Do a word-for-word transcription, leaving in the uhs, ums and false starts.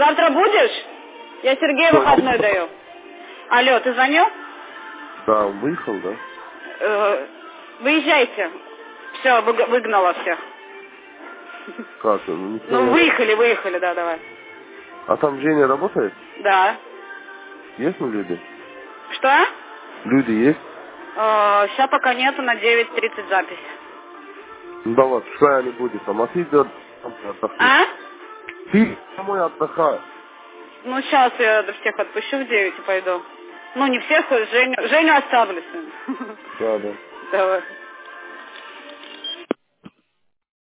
Завтра будешь? Я Сергею выходной даю. Алло, ты звонил? Да, он выехал, да? Э, выезжайте. Все, выгнала всех. Как? Ну, не Ну, выехали, выехали, да, давай. А там Женя работает? Да. Есть ну люди? Что? Люди есть? Э, сейчас пока нету, на девять тридцать запись. Ну давай, пускай они будут там, а ты иди отдохни. А? Ты домой отдыхай. Ну, сейчас я всех отпущу в девять и пойду. Ну, не всех, Женю, Женю оставлю. Да, да. Давай.